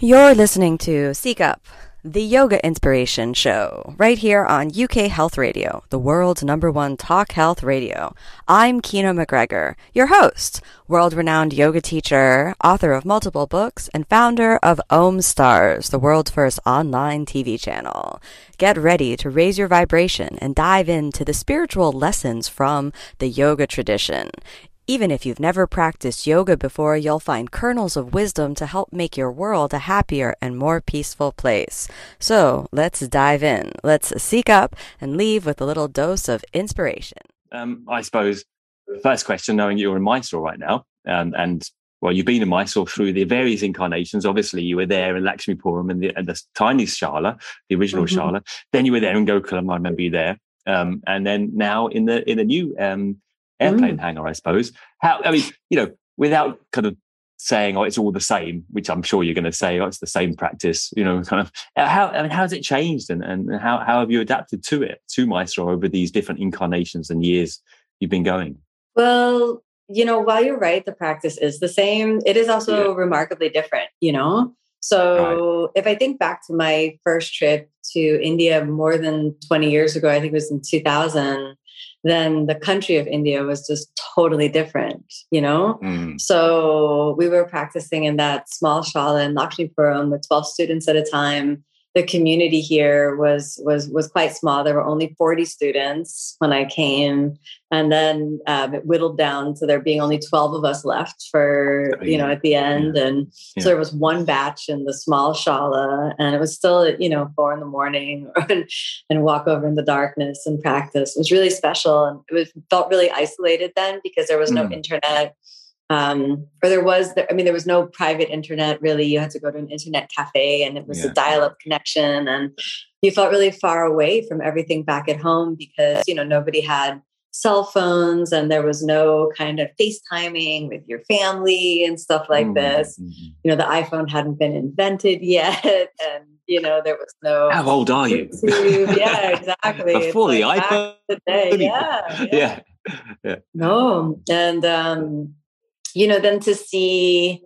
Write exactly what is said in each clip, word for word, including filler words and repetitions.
You're listening to Seek Up, the Yoga Inspiration Show, right here on U K Health Radio, the world's number one talk health radio. I'm Kina McGregor, your host, world-renowned yoga teacher, author of multiple books, and founder of Om Stars, the world's first online T V channel. Get ready to raise your vibration and dive into the spiritual lessons from the yoga tradition. Even if you've never practiced yoga before, you'll find kernels of wisdom to help make your world a happier and more peaceful place. So let's dive in. Let's seek up and leave with a little dose of inspiration. Um, I suppose the first question, knowing you're in Mysore right now, um, and well, you've been in Mysore through the various incarnations. Obviously, you were there in Lakshmipuram and the, and the tiny Shala, the original mm-hmm. Shala. Then you were there in Gokulam. I remember you there, um, and then now in the in the new. Um, airplane mm. hangar, I suppose. How, I mean, you know, without kind of saying, oh, it's all the same, which I'm sure you're going to say, oh, it's the same practice, you know, kind of, how, I mean, how has it changed and, and how, how have you adapted to it, to Mysore over these different incarnations and years you've been going? Well, you know, while you're right, the practice is the same. It is also yeah. remarkably different, you know? So right. if I think back to my first trip to India more than twenty years ago, I think it was in two thousand, then the country of India was just totally different, you know? Mm. So we were practicing in that small shala in Lakshmipuram with twelve students at a time. The community here was was was quite small. There were only forty students when I came. And then um, it whittled down to there being only twelve of us left for, you know, at the end. Yeah. And yeah. so there was one batch in the small shala and it was still at, you know, four in the morning and, and walk over in the darkness and practice. It was really special. And it was, felt really isolated then because there was no mm. internet. Um, or there was, I mean, there was no private internet really. You had to go to an internet cafe and it was yeah. a dial-up connection and you felt really far away from everything back at home because, you know, nobody had cell phones and there was no kind of FaceTiming with your family and stuff like mm-hmm. this. You know, the iPhone hadn't been invented yet and, you know, there was no... How old are you? Yeah, exactly. Before the like iPhone? The day. Yeah, yeah. yeah. yeah. No. And, um, you know, then to see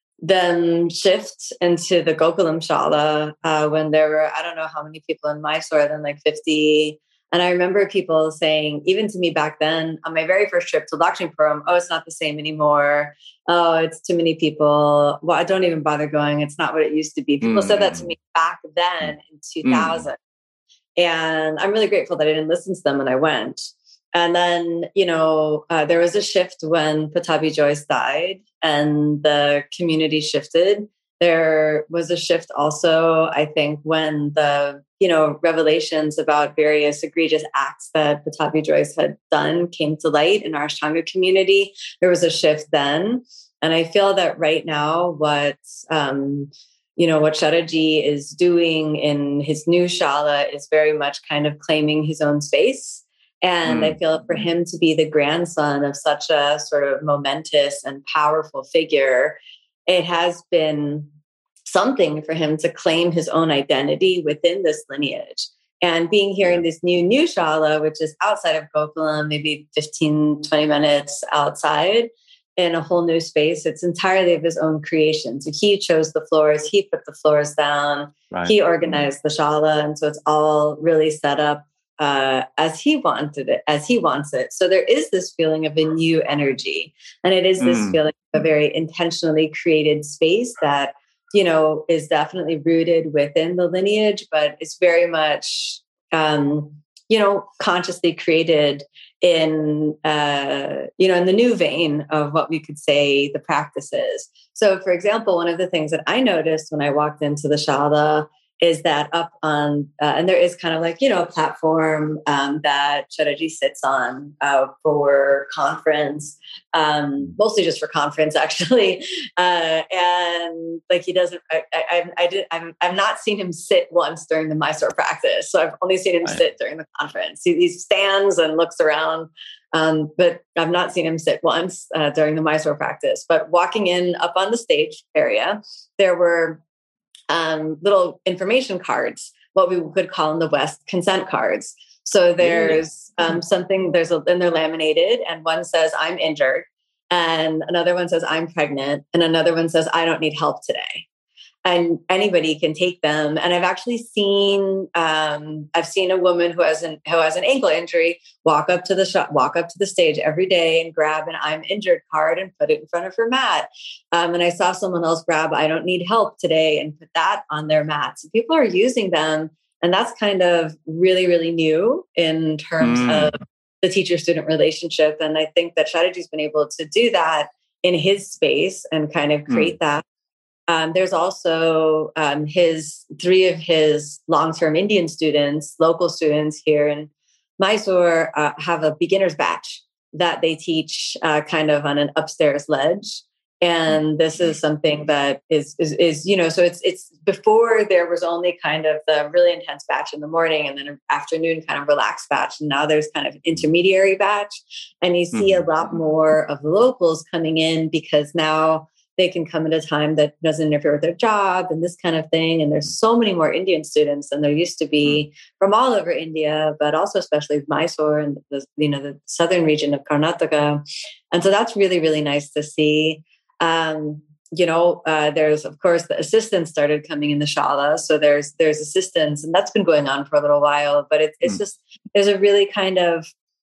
them shift into the Gokulam Shala uh, when there were, I don't know how many people in Mysore, then like fifty. And I remember people saying, even to me back then, on my very first trip to Lakshmipuram, oh, it's not the same anymore. Oh, it's too many people. Well, I don't even bother going. It's not what it used to be. People mm. said that to me back then in two thousand. Mm. And I'm really grateful that I didn't listen to them when I went. And then, you know, uh, there was a shift when Pattabhi Jois died and the community shifted. There was a shift also, I think, when the, you know, revelations about various egregious acts that Pattabhi Jois had done came to light in our Ashtanga community. There was a shift then. And I feel that right now what, um, you know, what Sharaji is doing in his new Shala is very much kind of claiming his own space. And mm. I feel for him to be the grandson of such a sort of momentous and powerful figure, it has been something for him to claim his own identity within this lineage. And being here in this new, new Shala, which is outside of Gokulam, maybe fifteen, twenty minutes outside in a whole new space, it's entirely of his own creation. So he chose the floors, he put the floors down, right. he organized the Shala. And so it's all really set up uh, as he wanted it, as he wants it. So there is this feeling of a new energy. And it is this mm. feeling of a very intentionally created space that, you know, is definitely rooted within the lineage, but it's very much, um, you know, consciously created in, uh, you know, in the new vein of what we could say the practice is. So, for example, one of the things that I noticed when I walked into the Shala is that up on, uh, and there is kind of like, you know, a platform um, that Sharaji sits on uh, for conference, um, mostly just for conference, actually. Uh, and like he doesn't, I, I, I did, I've, I've not seen him sit once during the Mysore practice. So I've only seen him right. sit during the conference. He, he stands and looks around, um, but I've not seen him sit once uh, during the Mysore practice. But walking in up on the stage area, there were Um, little information cards, what we could call in the West consent cards. So there's um, something, there's a, and they're laminated, and one says, I'm injured. And another one says, I'm pregnant. And another one says, I don't need help today. and anybody can take them. And I've actually seen, um, I've seen a woman who has an who has an ankle injury walk up to the shop, walk up to the stage every day and grab an "I'm injured" card and put it in front of her mat. Um, and I saw someone else grab "I don't need help today" and put that on their mat. So people are using them, and that's kind of really, really new in terms mm. of the teacher-student relationship. And I think that Strategy's been able to do that in his space and kind of create mm. that. Um, there's also um, his three of his long-term Indian students, local students here in Mysore, uh, have a beginner's batch that they teach uh, kind of on an upstairs ledge. And this is something that is, is, is, you know, so it's, it's before there was only kind of the really intense batch in the morning and then an afternoon kind of relaxed batch. And now there's kind of an intermediary batch. And you see mm-hmm. a lot more of the locals coming in because now they can come at a time that doesn't interfere with their job and this kind of thing. And there's so many more Indian students than there used to be from all over India, but also especially Mysore and the, you know, the southern region of Karnataka. And so that's really, really nice to see. Um, you know, uh, there's, of course, the assistants started coming in the Shala. So there's, there's assistants, and that's been going on for a little while, but it, it's mm. just, there's a really kind of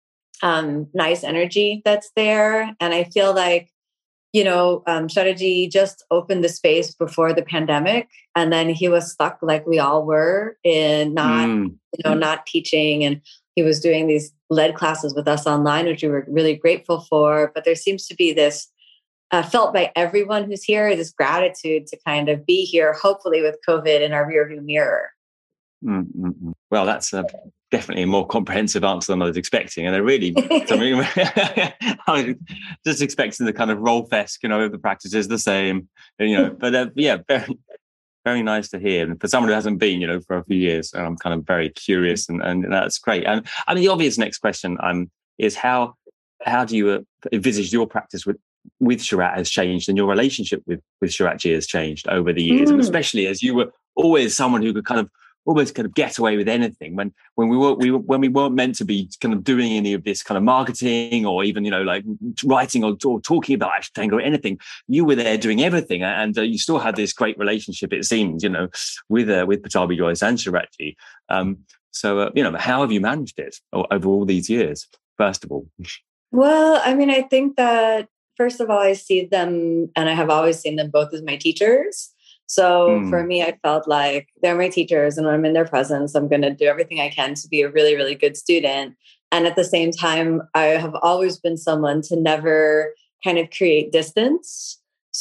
um, nice energy that's there. And I feel like, you know, um, Strategy just opened the space before the pandemic, and then he was stuck like we all were in not, mm. you know, not teaching. And he was doing these lead classes with us online, which we were really grateful for. But there seems to be this uh, felt by everyone who's here, this gratitude to kind of be here, hopefully with COVID in our rearview mirror. Mm-hmm. Well, that's a, definitely a more comprehensive answer than I was expecting. And I really, something I was just expecting the kind of Rolf-esque, you know, the practice is the same, you know, but uh, yeah, very, very nice to hear. And for someone who hasn't been, you know, for a few years, I'm kind of very curious, and, and that's great. And I mean, the obvious next question um, is how, how do you uh, envisage your practice with, with Sharath has changed, and your relationship with, with Sharatji has changed over the years? Mm. And especially as you were always someone who could kind of always kind of get away with anything when, when we were, we were, when we weren't meant to be kind of doing any of this kind of marketing or even, you know, like writing or, or talking about Ashtanga or anything. You were there doing everything, and uh, you still had this great relationship, it seems, you know, with, uh, with Pattabhi Jois and Sharatji. Um, so, uh, you know, how have you managed it over all these years, first of all? Well, I mean, I think that first of all, I see them, and I have always seen them both as my teachers. So mm. for me, I felt like they're my teachers, and when I'm in their presence, I'm going to do everything I can to be a really, really good student. And at the same time, I have always been someone to never kind of create distance.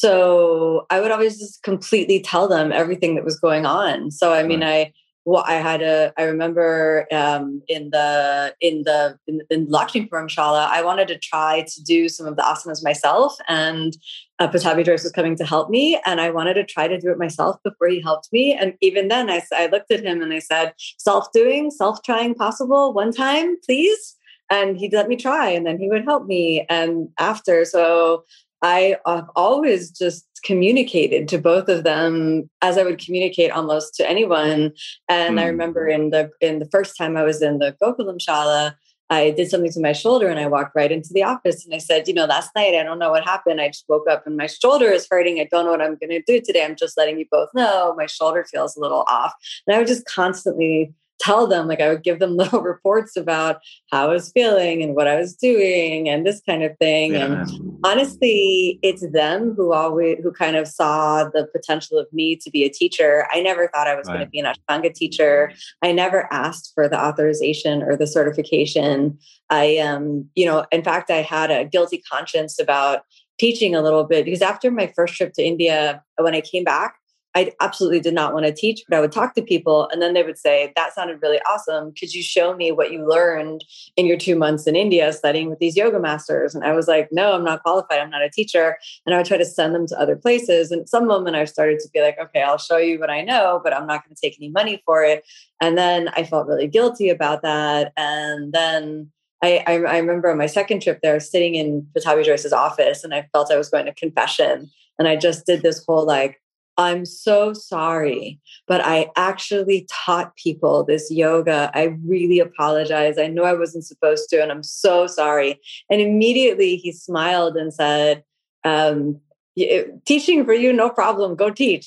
So I would always just completely tell them everything that was going on. So, I mean, right. I, well, I had a, I remember um, in the, in the, in, in Lakshmipuram Shala, I wanted to try to do some of the asanas myself, and uh, Pattabhi Jois was coming to help me, and I wanted to try to do it myself before he helped me. And even then I, I looked at him and I said, self-doing, self-trying possible one time, please. And he'd let me try, and then he would help me. And after, so I have always just communicated to both of them as I would communicate almost to anyone. And mm. I remember in the in the first time I was in the Gokulam Shala, I did something to my shoulder, and I walked right into the office, and I said, you know, last night, I don't know what happened. I just woke up and my shoulder is hurting. I don't know what I'm going to do today. I'm just letting you both know my shoulder feels a little off. And I would just constantly tell them, like I would give them little reports about how I was feeling and what I was doing and this kind of thing. Yeah. And honestly, it's them who always, who kind of saw the potential of me to be a teacher. I never thought I was right. going to be an Ashtanga teacher. I never asked for the authorization or the certification. I, um, you know, in fact, I had a guilty conscience about teaching a little bit, because after my first trip to India, when I came back, I absolutely did not want to teach, but I would talk to people, and then they would say, that sounded really awesome. Could you show me what you learned in your two months in India studying with these yoga masters? And I was like, no, I'm not qualified. I'm not a teacher. And I would try to send them to other places. And at some moment I started to be like, okay, I'll show you what I know, but I'm not going to take any money for it. And then I felt really guilty about that. And then I, I, I remember on my second trip there, sitting in Pattabhi Jois's office, and I felt I was going to confession. And I just did this whole like, I'm so sorry, but I actually taught people this yoga. I really apologize. I know I wasn't supposed to, and I'm so sorry. And immediately he smiled and said, um, teaching for you, no problem. Go teach.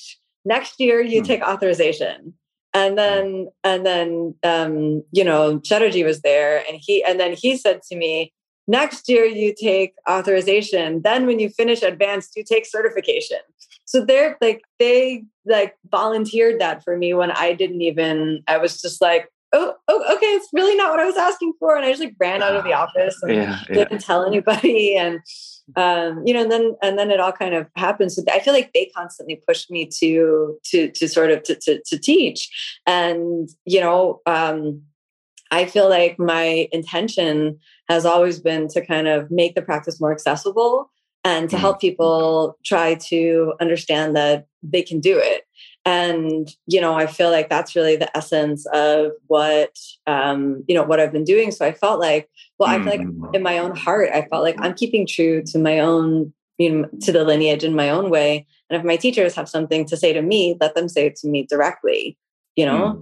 next year you Hmm. take authorization. And then, and then, um, you know, Chatterjee was there, and he, and then he said to me, next year you take authorization. Then when you finish advanced, you take certification. So they're like, they like volunteered that for me when I didn't even, I was just like, oh, oh, okay, it's really not what I was asking for. And I just like ran out of the office and yeah, yeah. didn't tell anybody. And, um, you know, and then, and then it all kind of happened. So I feel like they constantly pushed me to, to, to sort of, to, to, to teach. And, you know, um, I feel like my intention has always been to kind of make the practice more accessible and to Mm. help people try to understand that they can do it. And, you know, I feel like that's really the essence of what, um, you know, what I've been doing. So I felt like, well, I feel like Mm. in my own heart, I felt like I'm keeping true to my own, you know, to the lineage in my own way. And if my teachers have something to say to me, let them say it to me directly, you know? Mm.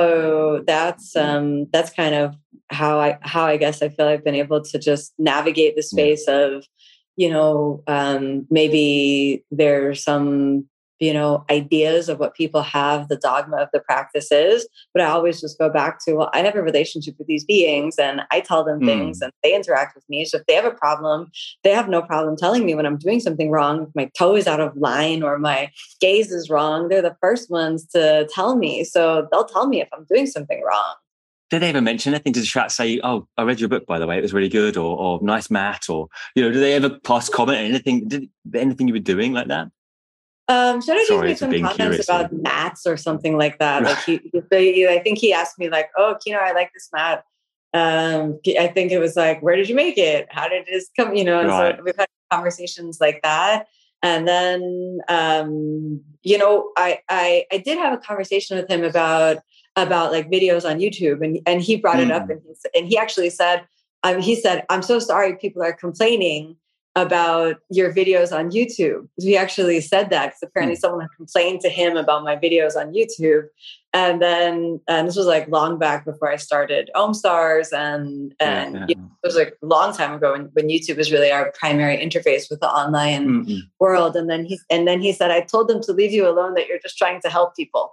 So that's, um, that's kind of how I, how I guess I feel I've been able to just navigate the space yeah. of, you know, um, maybe there's some, you know, ideas of what people have, the dogma of the practice is, but I always just go back to, well, I have a relationship with these beings and I tell them mm. things and they interact with me. So if they have a problem, they have no problem telling me when I'm doing something wrong. If my toe is out of line or my gaze is wrong, they're the first ones to tell me. So they'll tell me if I'm doing something wrong. Did they ever mention anything? Did Shrat say, oh, I read your book, by the way, it was really good, or, or nice mat, or, you know, did they ever pass comment or anything? Did anything you were doing like that? Um, Chatterjee made some comments curious, about yeah. mats or something like that. Like he, he, I think he asked me like, oh, Kino, I like this mat. Um, I think it was like, where did you make it? How did this come? You know, and right. so we've had conversations like that. And then, um, you know, I, I, I did have a conversation with him about, about like videos on YouTube, and, and he brought mm. it up, and he, and he actually said, um, he said, I'm so sorry people are complaining about your videos on YouTube. He actually said that because apparently mm. someone had complained to him about my videos on YouTube. And then, and this was like long back before I started OhmStars, and, and yeah, yeah. You know, it was like a long time ago when, when YouTube was really our primary interface with the online Mm-mm. world. And then he, and then he said, I told them to leave you alone, that you're just trying to help people.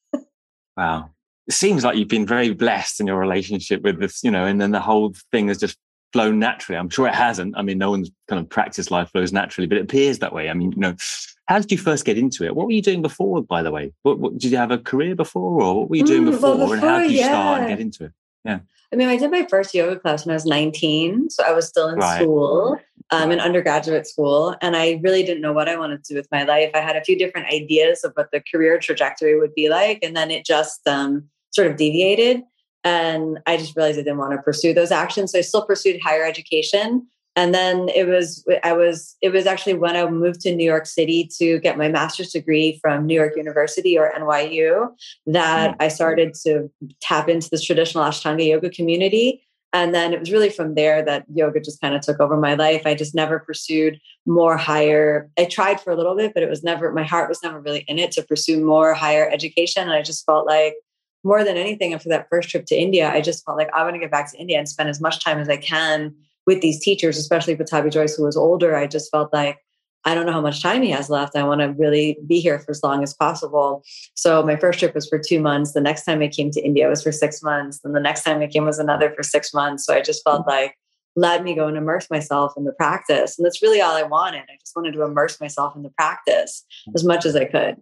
Wow. It seems like you've been very blessed in your relationship with this, you know, and then the whole thing has just flown naturally. I'm sure it hasn't. I mean, no one's kind of practiced life flows naturally, but it appears that way. I mean, you know, how did you first get into it? What were you doing before, by the way? What, what did you have a career before, or what were you doing mm, before, well, before? And how did you yeah. start and get into it? Yeah. I mean, I did my first yoga class when I was nineteen. So I was still in right. school, um, right. in undergraduate school. And I really didn't know what I wanted to do with my life. I had a few different ideas of what the career trajectory would be like. And then it just um, sort of deviated. And I just realized I didn't want to pursue those actions. So I still pursued higher education. And then it was, I was, it was actually when I moved to New York City to get my master's degree from New York University, or N Y U, that mm. I started to tap into this traditional Ashtanga yoga community. And then it was really from there that yoga just kind of took over my life. I just never pursued more higher. I tried for a little bit, but it was never, my heart was never really in it to pursue more higher education. And I just felt like, more than anything, after that first trip to India, I just felt like I want to get back to India and spend as much time as I can with these teachers, especially Pattabhi Jois, who was older. I just felt like, I don't know how much time he has left. I want to really be here for as long as possible. So my first trip was for two months. The next time I came to India was for six months. And the next time I came was another for six months. So I just felt like, let me go and immerse myself in the practice. And that's really all I wanted. I just wanted to immerse myself in the practice as much as I could.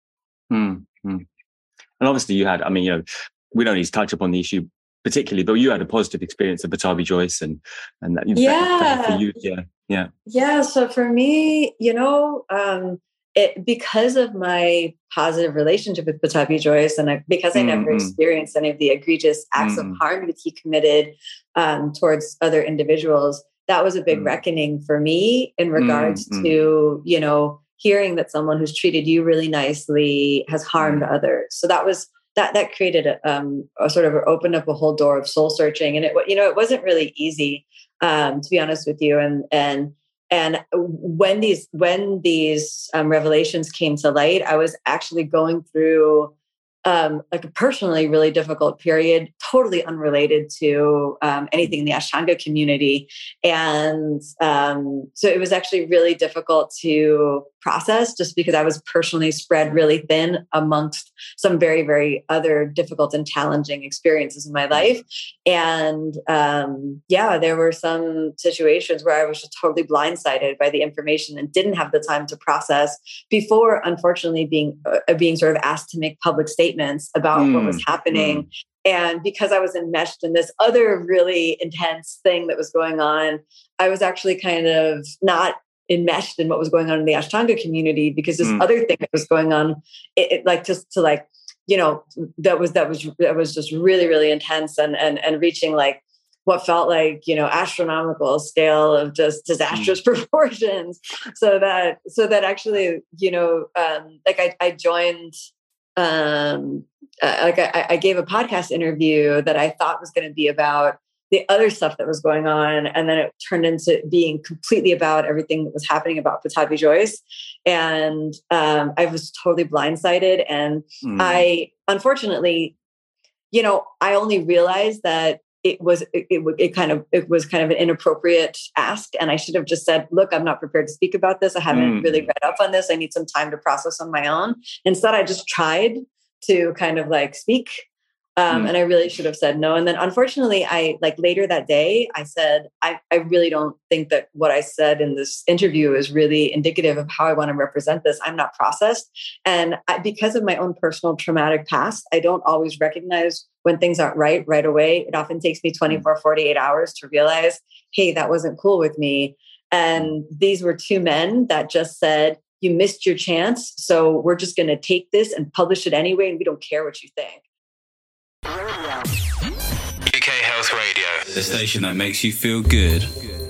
Mm-hmm. And obviously you had, I mean, you know, we don't need to touch upon the issue particularly, but you had a positive experience of Pattabhi Jois, and, and that, yeah. that for you, yeah, yeah. Yeah. So for me, you know, um, it, because of my positive relationship with Pattabhi Jois, and I, because I never mm-hmm. experienced any of the egregious acts mm-hmm. of harm that he committed um, towards other individuals, that was a big mm-hmm. reckoning for me in regards mm-hmm. to, you know, hearing that someone who's treated you really nicely has harmed mm. others. So that was, that, that created a, um, a sort of opened up a whole door of soul searching. And it, you know, it wasn't really easy, um, to be honest with you. And, and, and when these, when these um, revelations came to light, I was actually going through um, like a personally really difficult period, totally unrelated to um, anything in the Ashtanga community. And um, so it was actually really difficult to process just because I was personally spread really thin amongst some very, very other difficult and challenging experiences in my life. And um, yeah, there were some situations where I was just totally blindsided by the information and didn't have the time to process before, unfortunately, being uh, being sort of asked to make public statements about mm, what was happening. Mm. And because I was enmeshed in this other really intense thing that was going on, I was actually kind of not enmeshed in what was going on in the Ashtanga community, because this mm. other thing that was going on, it, it like just to like, you know, that was, that was, that was just really, really intense and, and, and reaching like what felt like, you know, astronomical scale of just disastrous mm. proportions. So that, so that actually, you know, um, like I, I joined, um, uh, like I, I gave a podcast interview that I thought was going to be about the other stuff that was going on. And then it turned into being completely about everything that was happening about Pattabhi Jois. And um, I was totally blindsided. And mm. I, unfortunately, you know, I only realized that it was, it, it, it kind of, it was kind of an inappropriate ask. And I should have just said, look, I'm not prepared to speak about this. I haven't mm. really read up on this. I need some time to process on my own. Instead, I just tried to kind of like speak. Um, mm. And I really should have said no. And then unfortunately, I like later that day, I said, I, I really don't think that what I said in this interview is really indicative of how I want to represent this. I'm not processed. And I, because of my own personal traumatic past, I don't always recognize when things aren't right right away. It often takes me twenty-four, forty-eight hours to realize, hey, that wasn't cool with me. And these were two men that just said, you missed your chance. So we're just going to take this and publish it anyway. And we don't care what you think. U K Health Radio, the station that makes you feel good.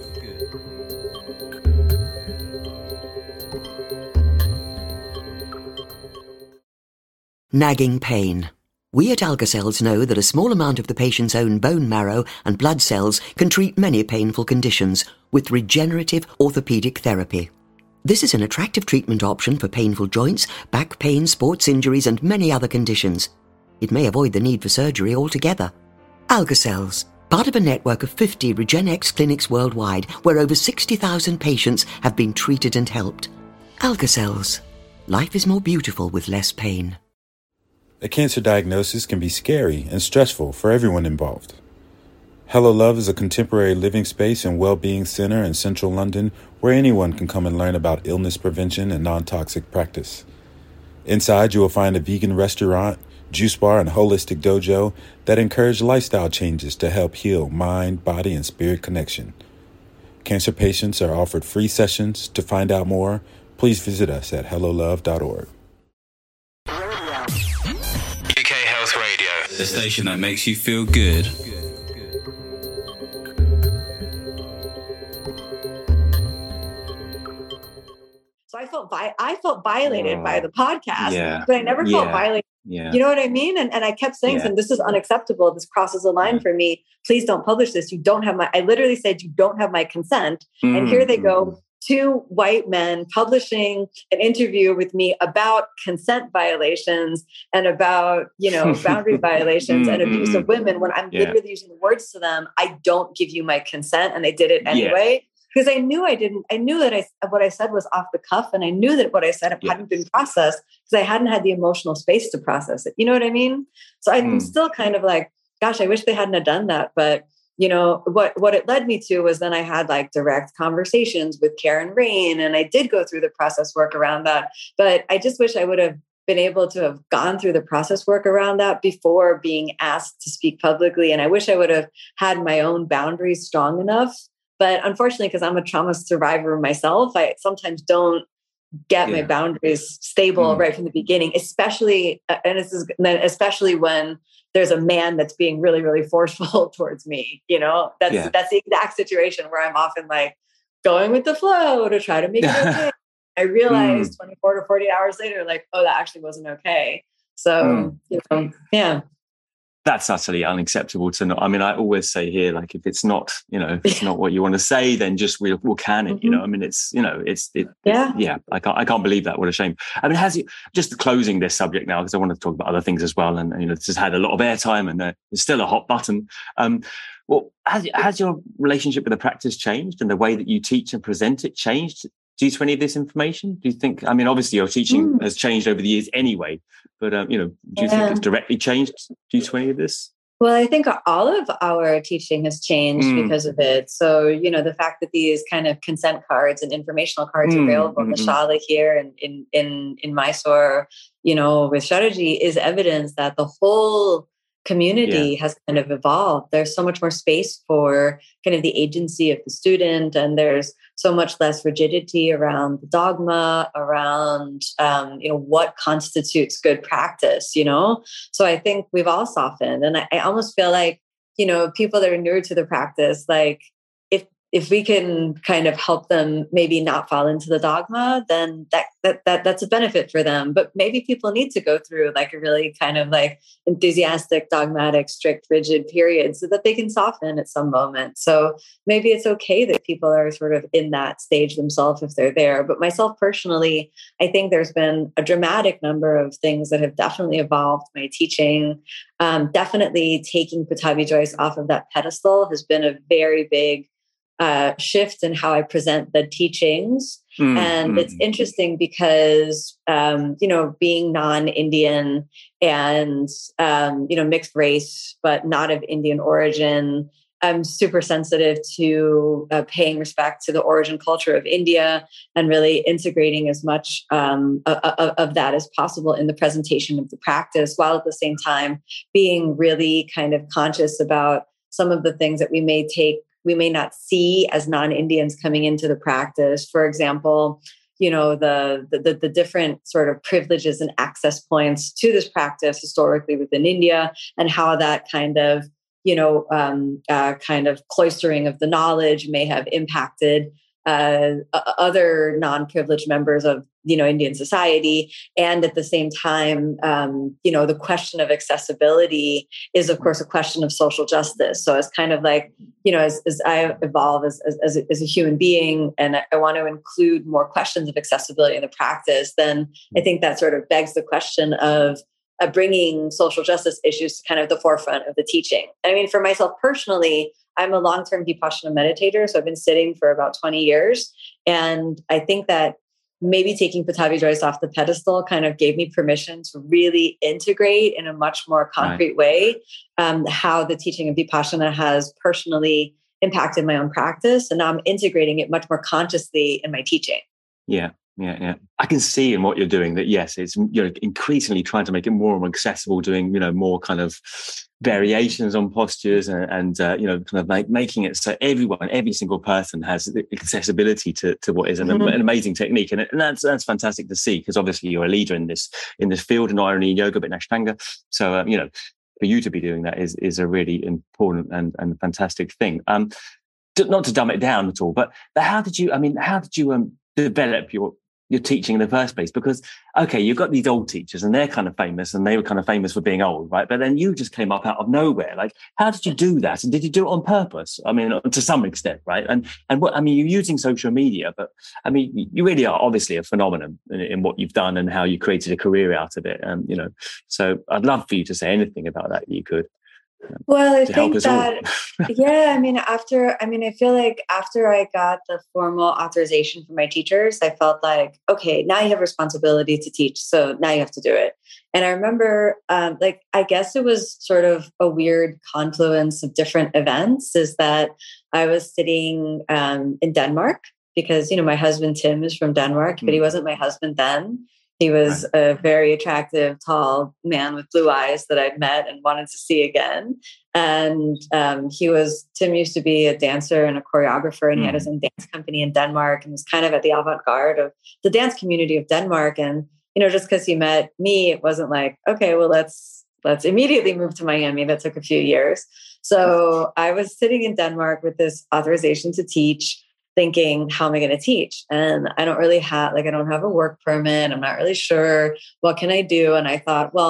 Nagging pain. We at AlgaCells know that a small amount of the patient's own bone marrow and blood cells can treat many painful conditions with regenerative orthopedic therapy. This is an attractive treatment option for painful joints, back pain, sports injuries, and many other conditions. It may avoid the need for surgery altogether. AlgaCells, part of a network of fifty RegenX clinics worldwide, where over sixty thousand patients have been treated and helped. AlgaCells. Life is more beautiful with less pain. A cancer diagnosis can be scary and stressful for everyone involved. Hello Love is a contemporary living space and well-being center in central London where anyone can come and learn about illness prevention and non-toxic practice. Inside, you will find a vegan restaurant, juice bar, and holistic dojo that encourage lifestyle changes to help heal mind, body, and spirit connection. Cancer patients are offered free sessions. To find out more, please visit us at hello love dot org. U K Health Radio, the station that makes you feel good. So I felt vi- I felt violated oh, by the podcast, yeah, but I never felt yeah, violated. Yeah. You know what I mean? And and I kept saying, yeah. this is unacceptable. This crosses a line yeah. for me. Please don't publish this. You don't have my, I literally said, you don't have my consent. Mm-hmm. And here they go, two white men publishing an interview with me about consent violations and about, you know, boundary violations and abuse of women, when I'm yeah. literally using words to them, I don't give you my consent. And they did it anyway. Yeah. Because I knew I didn't, I knew that I, what I said was off the cuff. And I knew that what I said yeah. hadn't been processed because I hadn't had the emotional space to process it. You know what I mean? So I'm mm. still kind of like, gosh, I wish they hadn't have done that. But, you know, what, what it led me to was then I had like direct conversations with Karen Rain, and I did go through the process work around that. But I just wish I would have been able to have gone through the process work around that before being asked to speak publicly. And I wish I would have had my own boundaries strong enough. But unfortunately, because I'm a trauma survivor myself, I sometimes don't get yeah. my boundaries stable mm. right from the beginning, especially, and this is especially when there's a man that's being really, really forceful towards me. You know, that's yeah. that's the exact situation where I'm often like going with the flow to try to make it okay. I realized mm. twenty-four to forty hours later, like, oh, that actually wasn't okay. So, mm. you know, yeah. that's utterly unacceptable to not. I mean, I always say here, like, if it's not, you know, if it's not what you want to say, then just we'll, we'll can it, mm-hmm. you know, I mean, it's, you know, it's, it, yeah, it's, yeah, I can't, I can't believe that. What a shame. I mean, has it, just closing this subject now, because I want to talk about other things as well. And, you know, this has had a lot of airtime and uh, it's still a hot button. Um, well, has, has your relationship with the practice changed and the way that you teach and present it changed due to any of this information? Do you think, I mean, obviously your teaching mm. has changed over the years anyway, but, um, you know, do you yeah. think it's directly changed due to any of this? Well, I think all of our teaching has changed mm. because of it. So, you know, the fact that these kind of consent cards and informational cards mm. are available in the Shala here and in, in, in Mysore, you know, with strategy is evidence that the whole community yeah. has kind of evolved. There's so much more space for kind of the agency of the student, and there's so much less rigidity around the dogma, around um, you know, what constitutes good practice, you know? So I think we've all softened. And I, I almost feel like, you know, people that are newer to the practice, like if if we can kind of help them maybe not fall into the dogma, then that that that that's a benefit for them. But maybe people need to go through like a really kind of like enthusiastic, dogmatic, strict, rigid period so that they can soften at some moment. So maybe it's okay that people are sort of in that stage themselves if they're there. But myself personally, I think there's been a dramatic number of things that have definitely evolved my teaching. Um, definitely taking Pattabhi Jois off of that pedestal has been a very big Uh, shift in how I present the teachings. Mm, and mm. it's interesting because, um, you know, being non-Indian and, um, you know, mixed race, but not of Indian origin, I'm super sensitive to uh, paying respect to the origin culture of India and really integrating as much um, of, of that as possible in the presentation of the practice, while at the same time being really kind of conscious about some of the things that we may take we may not see as non-Indians coming into the practice. For example, you know, the, the, the different sort of privileges and access points to this practice historically within India, and how that kind of, you know, um, uh, kind of cloistering of the knowledge may have impacted uh, other non-privileged members of, you know, Indian society. And at the same time, um, you know, the question of accessibility is, of course, a question of social justice. So it's kind of like, you know, as, as I evolve as, as, as a human being, and I want to include more questions of accessibility in the practice, then I think that sort of begs the question of uh, bringing social justice issues to kind of the forefront of the teaching. I mean, for myself personally, I'm a long-term Vipassana meditator, so I've been sitting for about twenty years. And I think that maybe taking Pattabhi Jois off the pedestal kind of gave me permission to really integrate in a much more concrete right. way um, how the teaching of Vipassana has personally impacted my own practice. And now I'm integrating it much more consciously in my teaching. Yeah. Yeah, yeah. I can see in what you're doing that, yes, it's, you know, increasingly trying to make it more and more accessible, doing, you know, more kind of variations on postures and, and uh, you know, kind of like making it so everyone, every single person has accessibility to, to what is an, mm-hmm. an amazing technique. And, and that's that's fantastic to see, because obviously you're a leader in this in this field, not only in yoga, but in Ashtanga. So, um, you know, for you to be doing that is is a really important and, and fantastic thing. Um, to, not to dumb it down at all, but, but how did you, I mean, how did you um, develop your your teaching in the first place? Because, okay, you've got these old teachers and they're kind of famous and they were kind of famous for being old, right? But then you just came up out of nowhere. Like, how did you do that? And did you do it on purpose? I mean, to some extent, right? And, and what, I mean, you're using social media, but I mean, you really are obviously a phenomenon in, in what you've done and how you created a career out of it. And, you know, so I'd love for you to say anything about that you could. Well, I think that, yeah, I mean, after, I mean, I feel like after I got the formal authorization from my teachers, I felt like, okay, now you have responsibility to teach. So now you have to do it. And I remember, um, like, I guess it was sort of a weird confluence of different events, is that I was sitting um, in Denmark because, you know, my husband, Tim, is from Denmark, mm. but he wasn't my husband then. He was a very attractive, tall man with blue eyes that I'd met and wanted to see again. And um, he was, Tim used to be a dancer and a choreographer, and mm. he had his own dance company in Denmark and was kind of at the avant-garde of the dance community of Denmark. And, you know, just because he met me, it wasn't like, okay, well, let's, let's immediately move to Miami. That took a few years. So I was sitting in Denmark with this authorization to teach, thinking, how am I going to teach? And I don't really have, like, I don't have a work permit. I'm not really sure. What can I do? And I thought, well,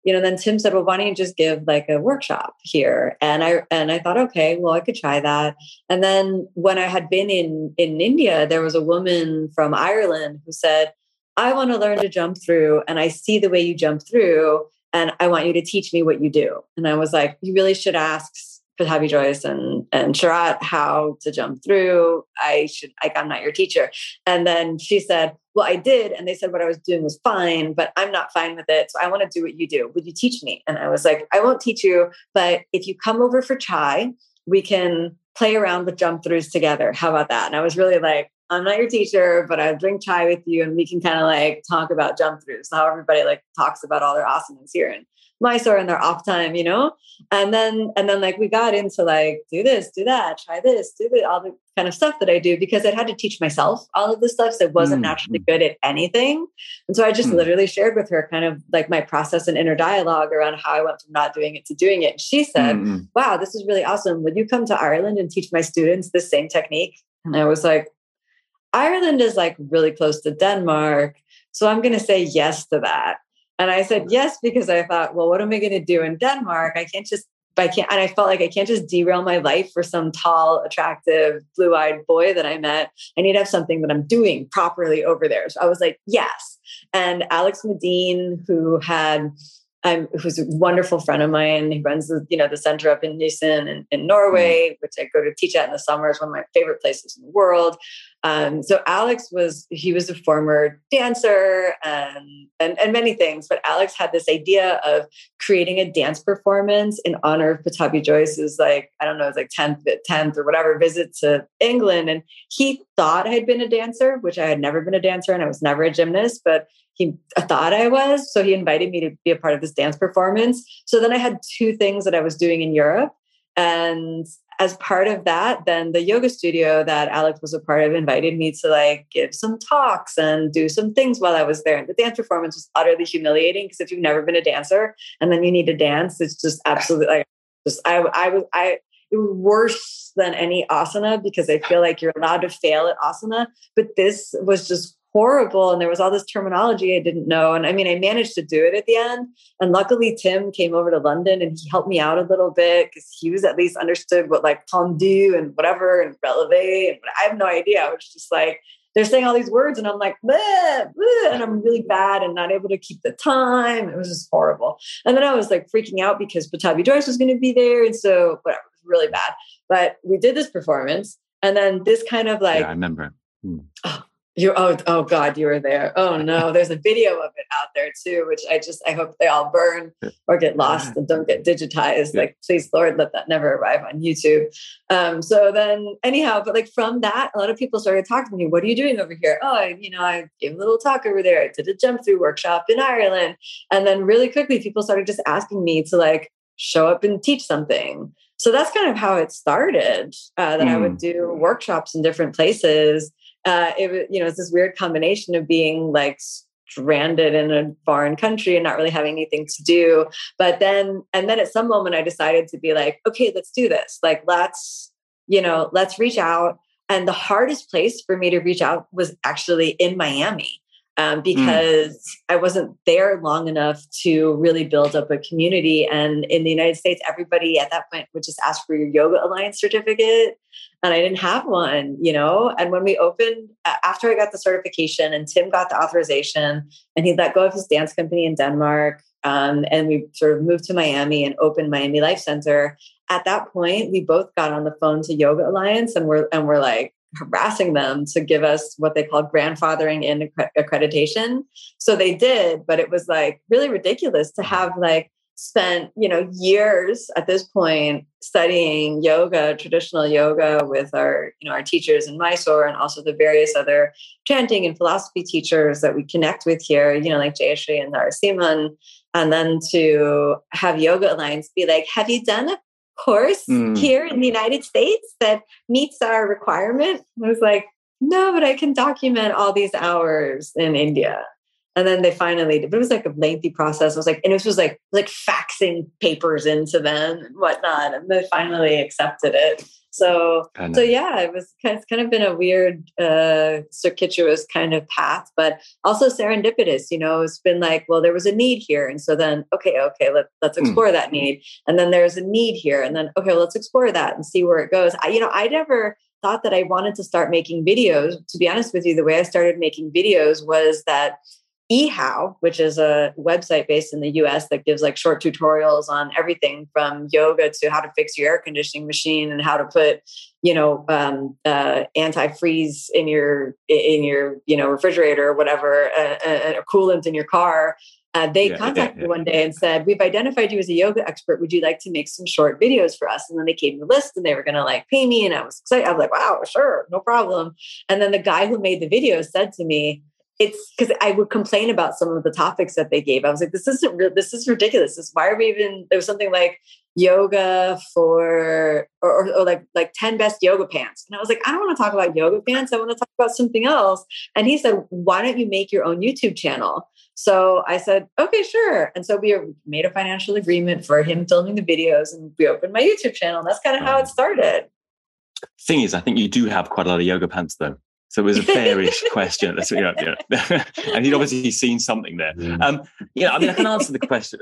you know, then Tim said, well, why don't you just give like a workshop here? And I, and I thought, okay, well, I could try that. And then when I had been in, in India, there was a woman from Ireland who said, I want to learn to jump through, and I see the way you jump through, and I want you to teach me what you do. And I was like, you really should ask Pattabhi Jois and, and Sharath how to jump through. I should, like, I'm not your teacher. And then she said, well, I did. And they said what I was doing was fine, but I'm not fine with it. So I want to do what you do. Would you teach me? And I was like, I won't teach you, but if you come over for chai, we can play around with jump throughs together. How about that? And I was really like, I'm not your teacher, but I'll drink chai with you and we can kind of like talk about jump throughs, how everybody like talks about all their asanas here in Mysore and their off time, you know? And then, and then like we got into like, do this, do that, try this, do the, all the kind of stuff that I do, because I had to teach myself all of this stuff. So I wasn't mm-hmm. naturally good at anything. And so I just mm-hmm. literally shared with her kind of like my process and inner dialogue around how I went from not doing it to doing it. And she said, mm-hmm. wow, this is really awesome. Would you come to Ireland and teach my students this same technique? And I was like, Ireland is like really close to Denmark. So I'm going to say yes to that. And I said yes, because I thought, well, what am I going to do in Denmark? I can't just, I can't, and I felt like I can't just derail my life for some tall, attractive, blue-eyed boy that I met. I need to have something that I'm doing properly over there. So I was like, yes. And Alex Medin, who had, um, who's a wonderful friend of mine, he runs the, you know, the center up in Nysen in, in Norway, which I go to teach at in the summer. It's one of my favorite places in the world. Um, so Alex was, he was a former dancer and, and, and many things, but Alex had this idea of creating a dance performance in honor of Pattabhi Jois's, like, I don't know, it's like tenth, tenth or whatever visit to England. And he thought I had been a dancer, which I had never been a dancer and I was never a gymnast, but he thought I was. So he invited me to be a part of this dance performance. So then I had two things that I was doing in Europe. And as part of that, then the yoga studio that Alex was a part of invited me to like give some talks and do some things while I was there. And the dance performance was utterly humiliating, because if you've never been a dancer and then you need to dance, it's just absolutely like, just, I, I was, I, it was worse than any asana, because I feel like you're allowed to fail at asana, but this was just horrible. And there was all this terminology I didn't know. And I mean, I managed to do it at the end. And luckily Tim came over to London and he helped me out a little bit, because he was at least understood what like tendu and whatever and relevé. And I have no idea. I was just like, they're saying all these words and I'm like, bleh, bleh, and I'm really bad and not able to keep the time. It was just horrible. And then I was like freaking out because Pattabhi Jois was going to be there. And so whatever, it was really bad. But we did this performance. And then this kind of like, yeah, I remember. Hmm. Oh, You oh oh God, you were there. Oh no, there's a video of it out there too, which I just I hope they all burn or get lost and don't get digitized. Like, please, Lord, let that never arrive on YouTube. Um, so then anyhow, but like from that, a lot of people started talking to me. What are you doing over here? Oh, I, you know, I gave a little talk over there. I did a jump through workshop in Ireland, and then really quickly, people started just asking me to like show up and teach something. So that's kind of how it started. Uh, that mm. I would do workshops in different places. Uh, it was, you know, it's this weird combination of being like stranded in a foreign country and not really having anything to do. But then, and then at some moment I decided to be like, okay, let's do this. Like, let's, you know, let's reach out. And the hardest place for me to reach out was actually in Miami. Um, because mm. I wasn't there long enough to really build up a community. And in the United States, everybody at that point would just ask for your Yoga Alliance certificate. And I didn't have one, you know? And when we opened, after I got the certification and Tim got the authorization and he let go of his dance company in Denmark, um, and we sort of moved to Miami and opened Miami Life Center. At that point, we both got on the phone to Yoga Alliance and we're, and we're like, harassing them to give us what they call grandfathering in accreditation. So they did, but it was like really ridiculous to have like spent, you know, years at this point studying yoga, traditional yoga with our, you know, our teachers in Mysore and also the various other chanting and philosophy teachers that we connect with here, you know, like Jayashree and Narasimhan. And then to have Yoga Alliance be like, have you done a course mm. here in the United States that meets our requirement? I was like, no, but I can document all these hours in India. And then they finally did. But it was like a lengthy process. It was like, and it was like like faxing papers into them and whatnot. And they finally accepted it. So, so yeah, it was kind of, it's kind of been a weird, uh, circuitous kind of path, but also serendipitous. You know, it's been like, well, there was a need here, and so then, okay, okay, let, let's explore mm. that need, and then there's a need here, and then okay, well, let's explore that and see where it goes. I, you know, I never thought that I wanted to start making videos. To be honest with you, the way I started making videos was that eHow, which is a website based in the U S that gives like short tutorials on everything from yoga to how to fix your air conditioning machine and how to put, you know, um, uh, antifreeze in your in your you know refrigerator or whatever, uh, a, a coolant in your car. Uh, they yeah, contacted yeah, yeah. me one day and said, "We've identified you as a yoga expert. Would you like to make some short videos for us?" And then they gave me a list, and they were going to like pay me, and I was excited. I was like, "Wow, sure, no problem." And then the guy who made the video said to me, it's because I would complain about some of the topics that they gave. I was like, this isn't real. This is ridiculous. This, why are we even, there was something like yoga for, or, or, or like, like ten best yoga pants. And I was like, I don't want to talk about yoga pants. I want to talk about something else. And he said, why don't you make your own YouTube channel? So I said, okay, sure. And so we made a financial agreement for him filming the videos, and we opened my YouTube channel. And that's kind of how it started. Thing is, I think you do have quite a lot of yoga pants though. So it was a fairish question. You know, you know. And he'd obviously seen something there. Um, you know, I mean, I can answer the question.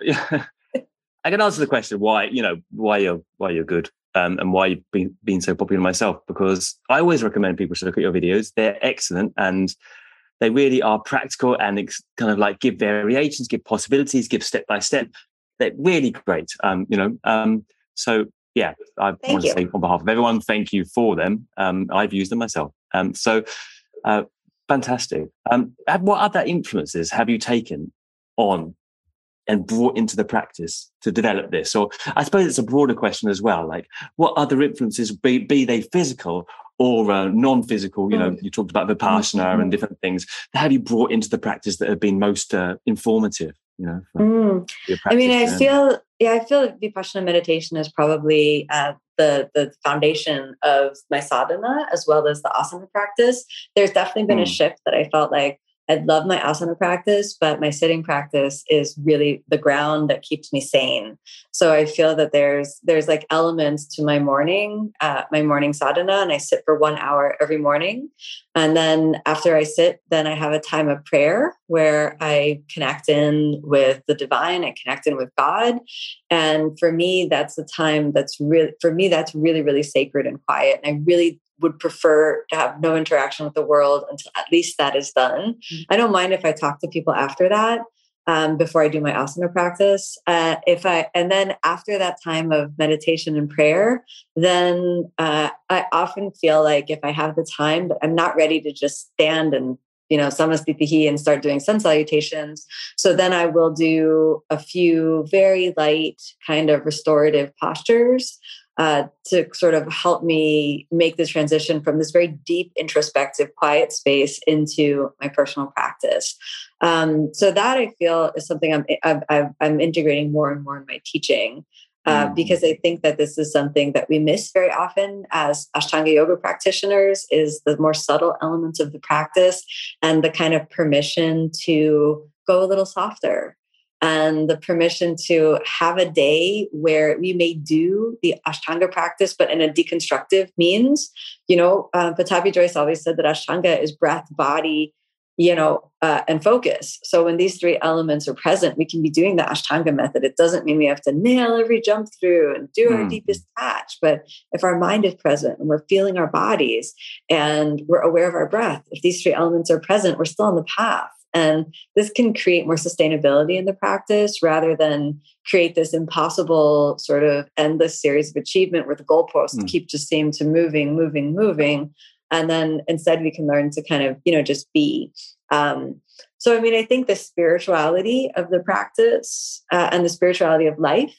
I can answer the question why, you know, why you're why you're good um, and why you've been, been so popular myself, because I always recommend people to look at your videos. They're excellent, and they really are practical and ex- kind of like give variations, give possibilities, give step by step. They're really great. Um, you know, um, so yeah, I thank want you. to say on behalf of everyone, thank you for them. Um, I've used them myself. Um, so uh, fantastic. Um, what other influences have you taken on and brought into the practice to develop this? Or I suppose it's a broader question as well. Like, what other influences, be, be they physical or uh, non-physical, you know, mm. you talked about Vipassana mm-hmm. and different things, have you brought into the practice that have been most uh, informative? You know, mm. I mean, I feel, yeah, I feel like Vipassana meditation is probably uh, the the foundation of my sadhana as well as the asana practice. There's definitely been mm. a shift that I felt like I love my asana practice, but my sitting practice is really the ground that keeps me sane. So I feel that there's there's like elements to my morning, uh, my morning sadhana, and I sit for one hour every morning. And then after I sit, then I have a time of prayer where I connect in with the divine, I connect in with God. And for me, that's the time that's really, for me, that's really, really sacred and quiet. And I really would prefer to have no interaction with the world until at least that is done. Mm-hmm. I don't mind if I talk to people after that, um, before I do my asana practice. Uh, if I, and then after that time of meditation and prayer, then uh, I often feel like if I have the time, but I'm not ready to just stand and, you know, samastitihi and start doing sun salutations. So then I will do a few very light kind of restorative postures Uh, to sort of help me make the transition from this very deep, introspective, quiet space into my personal practice. Um, so that I feel is something I'm I'm, I'm integrating more and more in my teaching, uh, mm-hmm. because I think that this is something that we miss very often as Ashtanga yoga practitioners, is the more subtle elements of the practice and the kind of permission to go a little softer. And the permission to have a day where we may do the Ashtanga practice, but in a deconstructive means. You know, uh, Pattabhi Jois always said that Ashtanga is breath, body, you know, uh, and focus. So when these three elements are present, we can be doing the Ashtanga method. It doesn't mean we have to nail every jump through and do mm. our deepest touch. But if our mind is present and we're feeling our bodies and we're aware of our breath, if these three elements are present, we're still on the path. And this can create more sustainability in the practice rather than create this impossible sort of endless series of achievement where the goalposts mm. keep just seem to moving, moving, moving. And then instead we can learn to kind of, you know, just be. Um, so, I mean, I think the spirituality of the practice uh, and the spirituality of life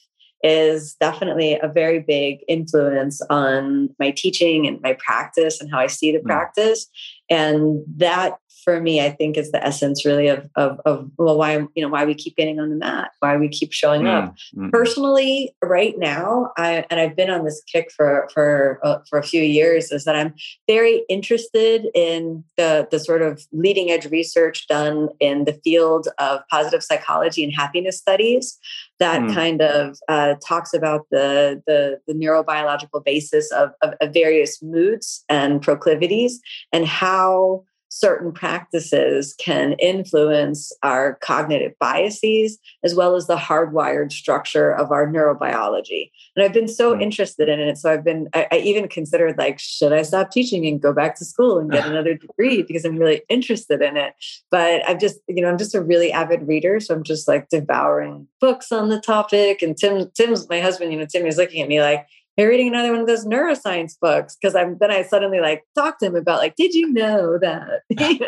is definitely a very big influence on my teaching and my practice and how I see the mm. practice. And that for me, I think is the essence really of, of, of, well, why, you know, why we keep getting on the mat, why we keep showing mm, up. mm. Personally, right now, I, and I've been on this kick for, for, uh, for a few years, is that I'm very interested in the, the sort of leading edge research done in the field of positive psychology and happiness studies that Mm. kind of uh, talks about the, the, the neurobiological basis of, of, of various moods and proclivities, and how certain practices can influence our cognitive biases, as well as the hardwired structure of our neurobiology. And I've been so Mm. interested in it. So I've been, I, I even considered like, should I stop teaching and go back to school and get another degree, because I'm really interested in it. But I've just, you know, I'm just a really avid reader. So I'm just like devouring books on the topic. And Tim, Tim's my husband, you know, Tim is looking at me like, you're reading another one of those neuroscience books. Cause I'm, then I suddenly like talked to him about like, did you know that?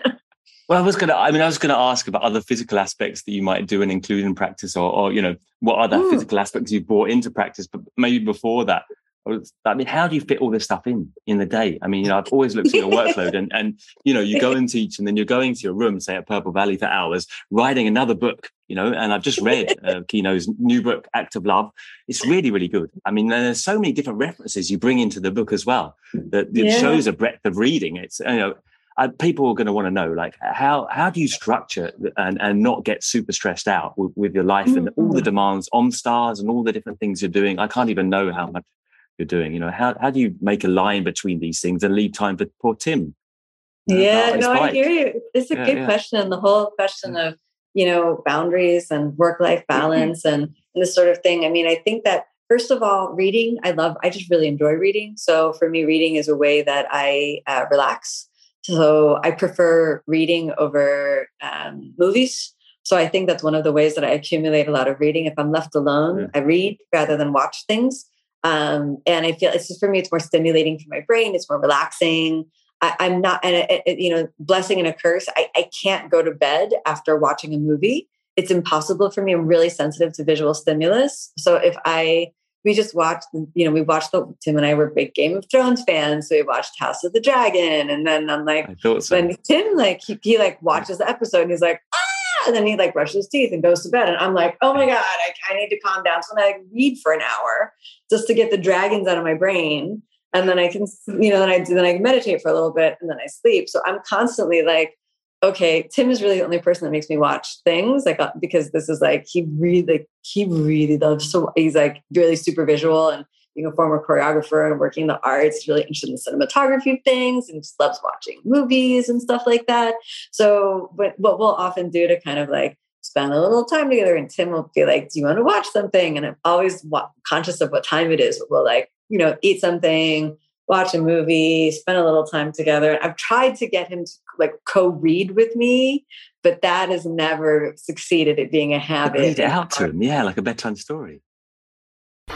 Well, I was going to, I mean, I was going to ask about other physical aspects that you might do and include in practice, or, or you know, what other Mm. physical aspects you brought into practice. But maybe before that, I was- I mean, how do you fit all this stuff in, in the day? I mean, you know, I've always looked at your workload and, and, you know, you go and teach and then you're going to your room, say at Purple Valley for hours, writing another book, you know, and I've just read uh, Kino's new book, Act of Love. It's really, really good. I mean, there's so many different references you bring into the book as well that it Yeah. shows a breadth of reading. It's, you know, uh, people are going to want to know, like, how how do you structure and, and not get super stressed out with, with your life and all the demands on stars and all the different things you're doing? I can't even know how much you're doing. You know, how how do you make a line between these things and leave time for poor Tim? Uh, Yeah, about his no, I bike? hear you. It's a Yeah, good yeah. question. The whole question of, you know, boundaries and work-life balance and, and this sort of thing. I mean, I think that first of all, reading, I love, I just really enjoy reading. So for me, reading is a way that I uh, relax. So I prefer reading over um, movies. So I think that's one of the ways that I accumulate a lot of reading. If I'm left alone, Yeah. I read rather than watch things. Um, and I feel it's just, for me, it's more stimulating for my brain. It's more relaxing. I, I'm not, and it, it, you know, blessing and a curse. I, I can't go to bed after watching a movie. It's impossible for me. I'm really sensitive to visual stimulus. So if I, we just watched, you know, we watched the, Tim and I were big Game of Thrones fans. So we watched House of the Dragon. And then I'm like, I thought so. when Tim, like, he, he like watches the episode and he's like, ah, and then he like brushes his teeth and goes to bed. And I'm like, oh my God, I, I need to calm down. So I like read for an hour just to get the dragons out of my brain. And then I can, you know, then I do, then I meditate for a little bit and then I sleep. So I'm constantly like, okay, Tim is really the only person that makes me watch things, like, uh, because this is like, he really, like, he really loves, so he's like really super visual and being a former choreographer and working in the arts, he's really interested in the cinematography of things and just loves watching movies and stuff like that. So what, what we'll often do to kind of like spend a little time together, and Tim will be like, do you want to watch something? And I'm always wa- conscious of what time it is, but we'll like, you know, eat something, watch a movie, spend a little time together. I've tried to get him to like co-read with me, but that has never succeeded at being a habit. Read it out to him, yeah, like a bedtime story. U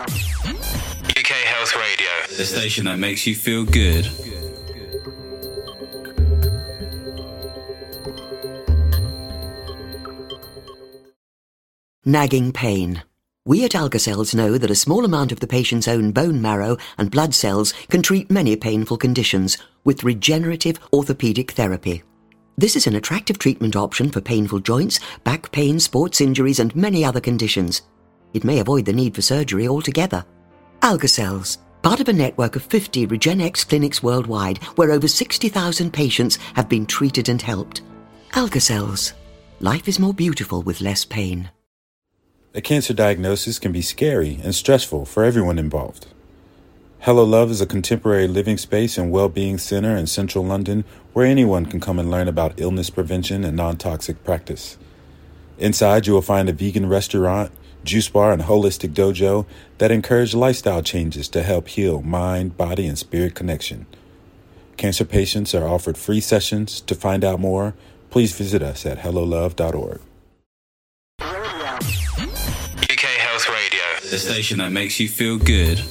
K Health Radio, the station that makes you feel good. Nagging pain. We at Algacells know that a small amount of the patient's own bone marrow and blood cells can treat many painful conditions with regenerative orthopedic therapy. This is an attractive treatment option for painful joints, back pain, sports injuries, and many other conditions. It may avoid the need for surgery altogether. Algacells, part of a network of fifty RegenX clinics worldwide where over sixty thousand patients have been treated and helped. Algacells. Life is more beautiful with less pain. A cancer diagnosis can be scary and stressful for everyone involved. Hello Love is a contemporary living space and well-being center in central London where anyone can come and learn about illness prevention and non-toxic practice. Inside, you will find a vegan restaurant, juice bar, and holistic dojo that encourage lifestyle changes to help heal mind, body, and spirit connection. Cancer patients are offered free sessions. To find out more, please visit us at hello love dot org. U K Health Radio, the station that makes you feel good.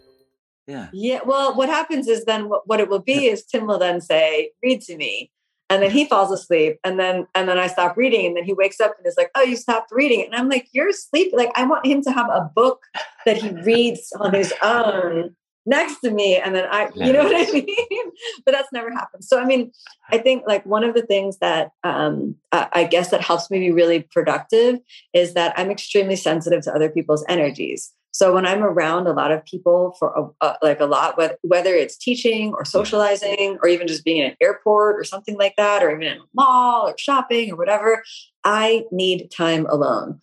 Yeah. Yeah. Well, what happens is then what, what it will be is Tim will then say, read to me. And then he falls asleep. And then, and then I stop reading. And then he wakes up and is like, oh, you stopped reading. And I'm like, you're asleep. Like, I want him to have a book that he reads on his own next to me. And then I, you know what I mean? But that's never happened. So, I mean, I think like one of the things that um, I, I guess that helps me be really productive is that I'm extremely sensitive to other people's energies. So when I'm around a lot of people for a, a, like a lot, whether, whether it's teaching or socializing or even just being in an airport or something like that, or even in a mall or shopping or whatever, I need time alone.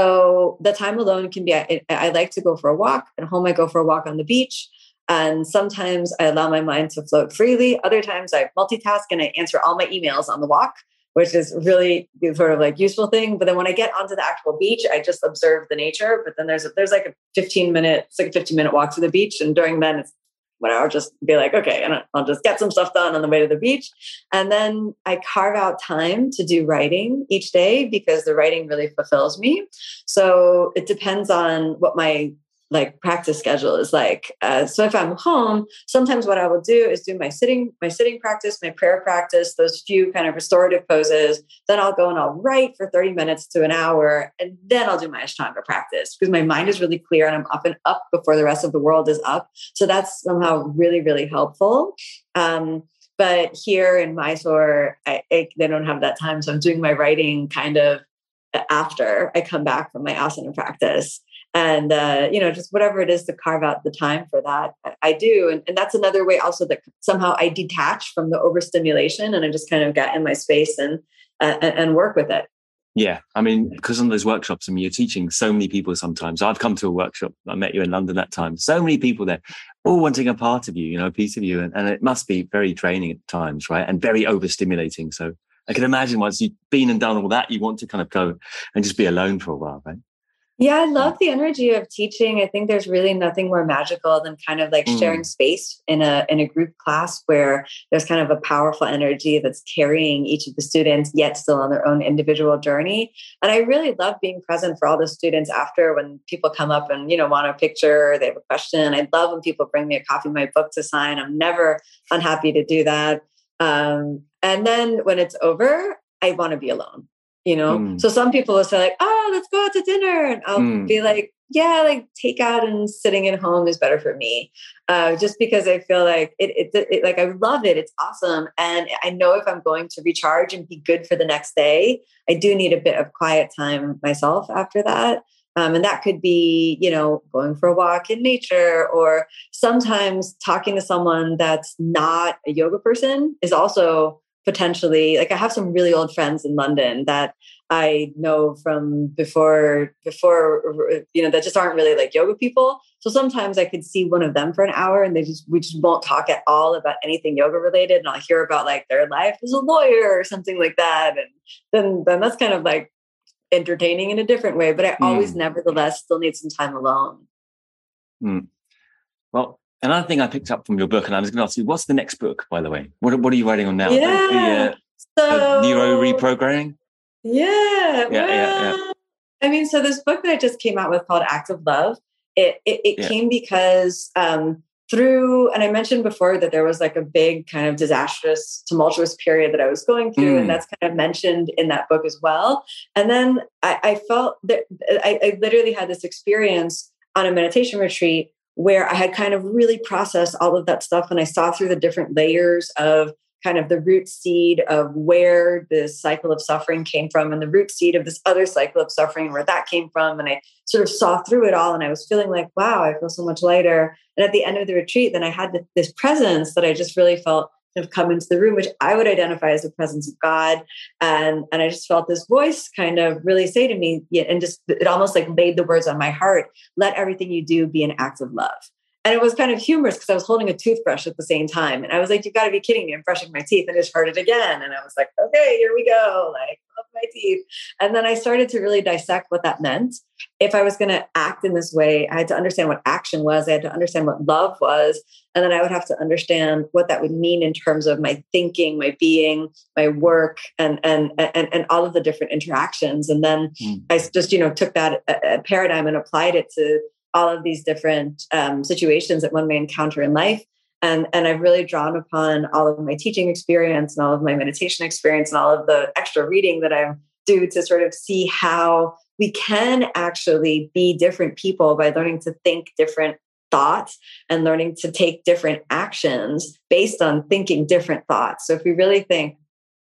So the time alone can be, I, I like to go for a walk. At home, I go for a walk on the beach. And sometimes I allow my mind to float freely. Other times I multitask and I answer all my emails on the walk, which is really sort of like useful thing. But then when I get onto the actual beach, I just observe the nature. But then there's, there's like a fifteen minute, it's like a fifteen minute walk to the beach. And during then it's when I'll just be like, okay, and I'll just get some stuff done on the way to the beach. And then I carve out time to do writing each day because the writing really fulfills me. So it depends on what my like practice schedule is like. Uh, so if I'm home, sometimes what I will do is do my sitting, my sitting practice, my prayer practice, those few kind of restorative poses. Then I'll go and I'll write for thirty minutes to an hour. And then I'll do my Ashtanga practice because my mind is really clear and I'm up and up before the rest of the world is up. So that's somehow really, really helpful. Um, but here in Mysore, I, I, they don't have that time. So I'm doing my writing kind of after I come back from my asana practice. And, uh, you know, just whatever it is to carve out the time for that, I, I do. And, and that's another way also that somehow I detach from the overstimulation and I just kind of get in my space and, uh, and work with it. Yeah. I mean, because on those workshops, I mean, you're teaching so many people sometimes. I've come to a workshop. I met you in London that time. So many people there, all wanting a part of you, you know, a piece of you. And, and it must be very draining at times, right? And very overstimulating. So I can imagine once you've been and done all that, you want to kind of go and just be alone for a while, right? Yeah, I love the energy of teaching. I think there's really nothing more magical than kind of like mm. sharing space in a in a group class where there's kind of a powerful energy that's carrying each of the students, yet still on their own individual journey. And I really love being present for all the students after when people come up and, you know, want a picture, they have a question. I love when people bring me a copy of my book to sign. I'm never unhappy to do that. Um, and then when it's over, I want to be alone. You know, mm. so some people will say like, oh, let's go out to dinner. And I'll mm. be like, yeah, like takeout and sitting at home is better for me. Uh, just because I feel like it, it, it, it, like, I love it. It's awesome. And I know if I'm going to recharge and be good for the next day, I do need a bit of quiet time myself after that. Um, and that could be, you know, going for a walk in nature, or sometimes talking to someone that's not a yoga person is also potentially, like I have some really old friends in London that I know from before, before, you know, that just aren't really like yoga people. So sometimes I could see one of them for an hour and they just, we just won't talk at all about anything yoga related. And I'll hear about like their life as a lawyer or something like that. And then, then that's kind of like entertaining in a different way, but I always mm. nevertheless still need some time alone. Mm. Well, another thing I picked up from your book, and I was going to ask you, what's the next book, by the way? What, what are you writing on now? Yeah. The, uh, so, the neuro reprogramming? Yeah. Yeah, well, yeah, yeah. I mean, so this book that I just came out with called Act of Love, it it, it yeah. came because um, through, and I mentioned before that there was like a big kind of disastrous, tumultuous period that I was going through. Mm. And that's kind of mentioned in that book as well. And then I, I felt that I, I literally had this experience on a meditation retreat where I had kind of really processed all of that stuff. And I saw through the different layers of kind of the root seed of where this cycle of suffering came from and the root seed of this other cycle of suffering, where that came from. And I sort of saw through it all. And I was feeling like, wow, I feel so much lighter. And at the end of the retreat, then I had this presence that I just really felt have come into the room, which I would identify as the presence of God. And, and I just felt this voice kind of really say to me, yeah, and just, it almost like laid the words on my heart, let everything you do be an act of love. And it was kind of humorous because I was holding a toothbrush at the same time. And I was like, you got to be kidding me. I'm brushing my teeth, and just heard it again. And I was like, okay, here we go. Like, love my teeth. And then I started to really dissect what that meant. If I was going to act in this way, I had to understand what action was. I had to understand what love was. And then I would have to understand what that would mean in terms of my thinking, my being, my work, and and and, and all of the different interactions. And then mm. I just, you know, took that uh, paradigm and applied it to all of these different um, situations that one may encounter in life. And, and I've really drawn upon all of my teaching experience and all of my meditation experience and all of the extra reading that I do to sort of see how we can actually be different people by learning to think different thoughts and learning to take different actions based on thinking different thoughts. So if we really think,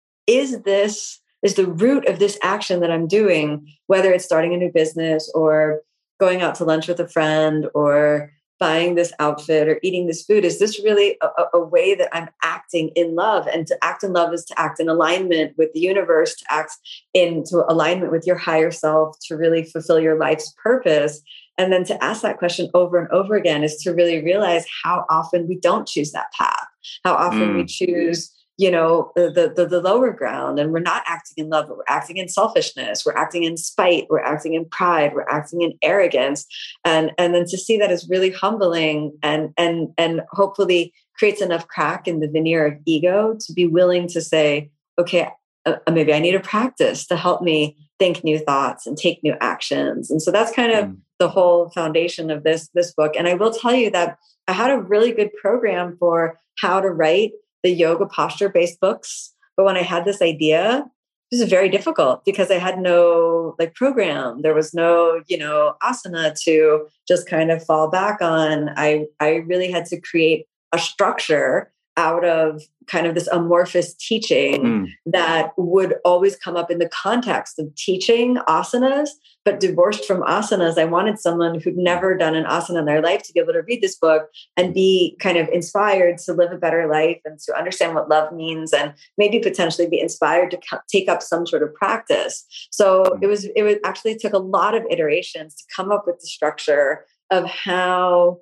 is this, is the root of this action that I'm doing, whether it's starting a new business or going out to lunch with a friend or buying this outfit or eating this food, is this really a, a way that I'm acting in love? And to act in love is to act in alignment with the universe, to act into alignment with your higher self, to really fulfill your life's purpose. And then to ask that question over and over again is to really realize how often we don't choose that path, how often mm. we choose, you know, the, the the lower ground, and we're not acting in love, but we're acting in selfishness, we're acting in spite, we're acting in pride, we're acting in arrogance. And, and then to see that is really humbling and, and, and hopefully creates enough crack in the veneer of ego to be willing to say, okay, uh, maybe I need a practice to help me think new thoughts and take new actions. And so that's kind of mm. the whole foundation of this, this book. And I will tell you that I had a really good program for how to write the yoga posture based books. But when I had this idea, it was very difficult because I had no like program. There was no, you know, asana to just kind of fall back on. I, I really had to create a structure out of kind of this amorphous teaching mm. that would always come up in the context of teaching asanas, but divorced from asanas. I wanted someone who'd never done an asana in their life to be able to read this book and be kind of inspired to live a better life and to understand what love means and maybe potentially be inspired to take up some sort of practice. So mm. it was, it was actually took a lot of iterations to come up with the structure of how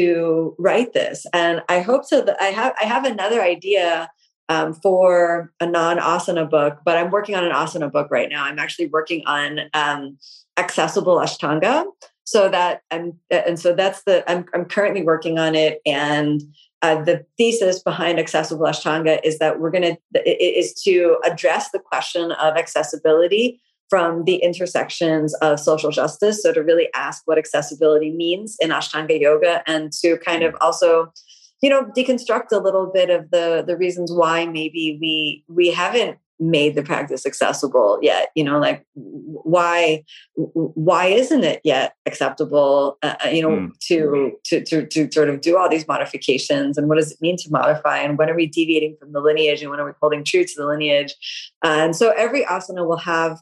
to write this. And I hope so that I have, I have another idea um, for a non-asana book, but I'm working on an asana book right now. I'm actually working on um, accessible Ashtanga. So that I'm, and so that's the, I'm, I'm currently working on it. And uh, the thesis behind accessible Ashtanga is that we're going to, is to address the question of accessibility from the intersections of social justice. So to really ask what accessibility means in Ashtanga yoga and to kind of also, you know, deconstruct a little bit of the, the reasons why maybe we, we haven't made the practice accessible yet, you know, like why, why isn't it yet acceptable, uh, you know, mm. to, to, to, to sort of do all these modifications, and what does it mean to modify, and when are we deviating from the lineage and when are we holding true to the lineage? Uh, and so every asana will have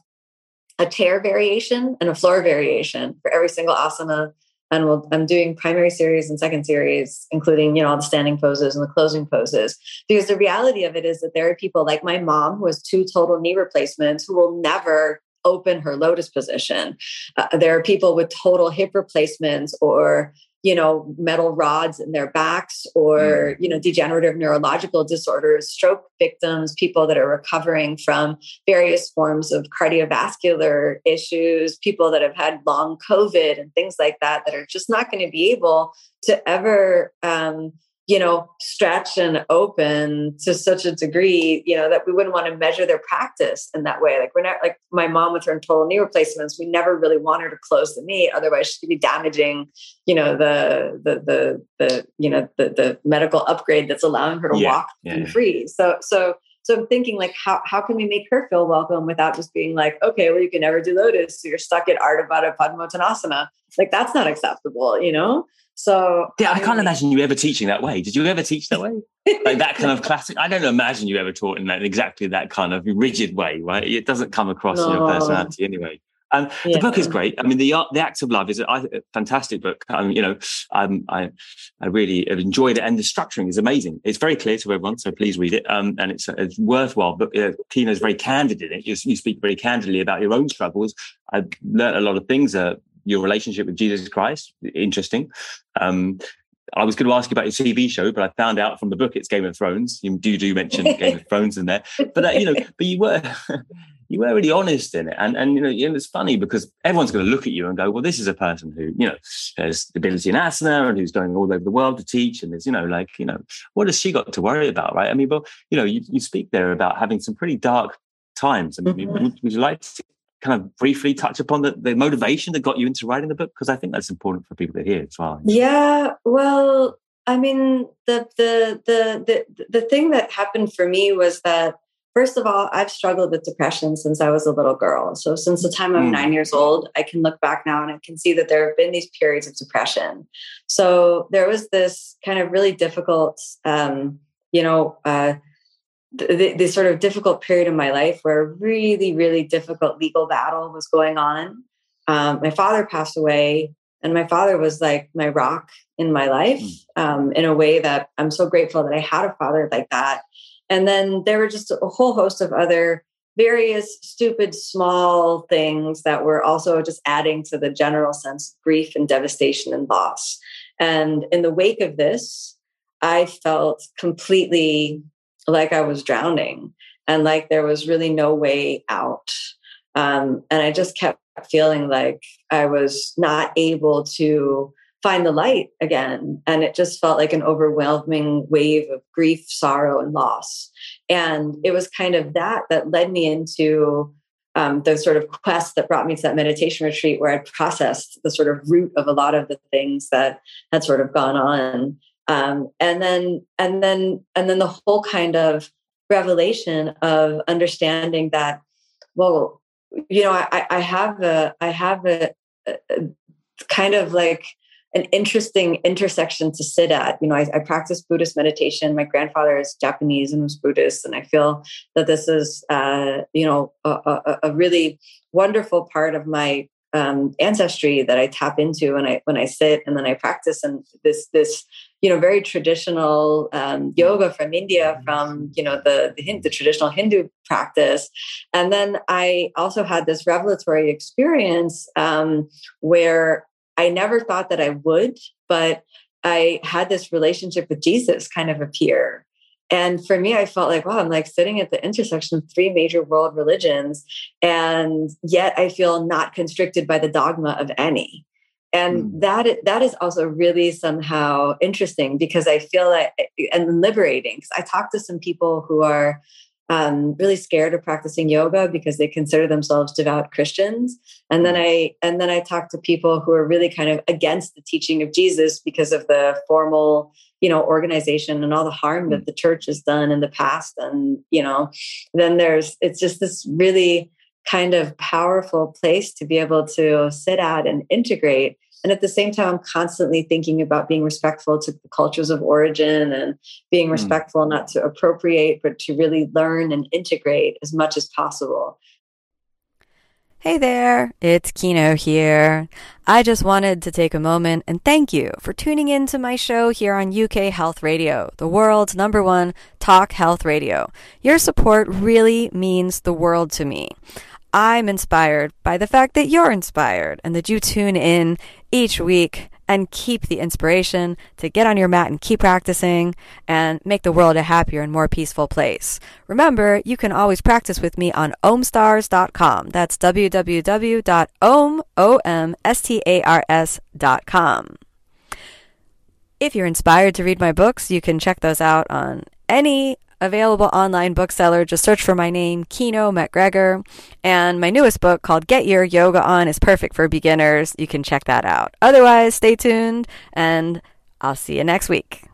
a chair variation and a floor variation for every single asana. And we'll, I'm doing primary series and second series, including, you know, all the standing poses and the closing poses. Because the reality of it is that there are people like my mom who has two total knee replacements who will never open her lotus position. Uh, there are people with total hip replacements or, you know, metal rods in their backs or, mm. you know, degenerative neurological disorders, stroke victims, people that are recovering from various forms of cardiovascular issues, people that have had long COVID and things like that, that are just not going to be able to ever, um, you know, stretch and open to such a degree, you know, that we wouldn't want to measure their practice in that way. Like we're not like my mom with her total knee replacements. We never really want her to close the knee. Otherwise she could be damaging, you know, the, the, the, the, you know, the, the medical upgrade that's allowing her to yeah, walk yeah, and yeah. free. So, so, so I'm thinking like, how, how can we make her feel welcome without just being like, okay, well, you can never do lotus. So you're stuck at Ardha Baddha Padmottanasana. Like that's not acceptable, you know? So yeah, I can't imagine you ever teaching that way. Did you ever teach that way? Like that kind of classic? I don't imagine you ever taught in that exactly that kind of rigid way, right? It doesn't come across no. in your personality anyway. Um, yeah. The book is great. I mean, the the Act of Love is a, a fantastic book. Um, you know, um, I I really have enjoyed it, and the structuring is amazing. It's very clear to everyone, so please read it. Um, and it's a, it's worthwhile. But uh, Kina's very candid in it. You, you speak very candidly about your own struggles. I've learned a lot of things. Uh, your relationship with Jesus Christ, interesting. Um, I was going to ask you about your T V show, but I found out from the book it's Game of Thrones. You do do mention Game of Thrones in there, but uh, you know, but you were you were really honest in it, and and you know, and it's funny because everyone's going to look at you and go, well, this is a person who you know has ability in asana and who's going all over the world to teach, and there's you know like you know what has she got to worry about, right? I mean, but you know, you, you speak there about having some pretty dark times. I mean, mm-hmm. would, would you like to kind of briefly touch upon the, the motivation that got you into writing the book? Because I think that's important for people to hear as well. Yeah, well, I mean, the, the, the, the, the thing that happened for me was that, first of all, I've struggled with depression since I was a little girl. So since the time I'm mm. nine years old, I can look back now and I can see that there have been these periods of depression. So there was this kind of really difficult, um, you know, uh, the, the sort of difficult period in my life where a really, really difficult legal battle was going on. Um, my father passed away, and my father was like my rock in my life, um, in a way that I'm so grateful that I had a father like that. And then there were just a whole host of other various stupid, small things that were also just adding to the general sense of grief and devastation and loss. And in the wake of this, I felt completely like I was drowning and like there was really no way out. Um, and I just kept feeling like I was not able to find the light again. And it just felt like an overwhelming wave of grief, sorrow, and loss. And it was kind of that that led me into um, the sort of quest that brought me to that meditation retreat where I processed the sort of root of a lot of the things that had sort of gone on. Um, and then, and then, and then the whole kind of revelation of understanding that, well, you know, I, I have a, I have a, a, a kind of like an interesting intersection to sit at. You know, I, I practice Buddhist meditation. My grandfather is Japanese and was Buddhist. And I feel that this is, uh, you know, a, a, a really wonderful part of my um, ancestry that I tap into when I, when I sit and then I practice. And this, this, you know, very traditional um, yoga from India, from, you know, the, the, the traditional Hindu practice. And then I also had this revelatory experience um, where I never thought that I would, but I had this relationship with Jesus kind of appear. And for me, I felt like, wow, I'm like sitting at the intersection of three major world religions, and yet I feel not constricted by the dogma of any. And mm. that that is also really somehow interesting because I feel like, and liberating, because I talk to some people who are Um, really scared of practicing yoga because they consider themselves devout Christians. And then I, and then I talk to people who are really kind of against the teaching of Jesus because of the formal, you know, organization and all the harm that the church has done in the past. And, you know, then there's, it's just this really kind of powerful place to be able to sit at and integrate. And at the same time, I'm constantly thinking about being respectful to the cultures of origin and being respectful, mm. not to appropriate, but to really learn and integrate as much as possible. Hey there, it's Kino here. I just wanted to take a moment and thank you for tuning in to my show here on U K Health Radio, the world's number one talk health radio. Your support really means the world to me. I'm inspired by the fact that you're inspired and that you tune in each week and keep the inspiration to get on your mat and keep practicing and make the world a happier and more peaceful place. Remember, you can always practice with me on om stars dot com. That's w w w dot om stars dot com. If you're inspired to read my books, you can check those out on any available online bookseller. Just search for my name, Kino MacGregor. And my newest book called Get Your Yoga On is perfect for beginners. You can check that out. Otherwise, stay tuned and I'll see you next week.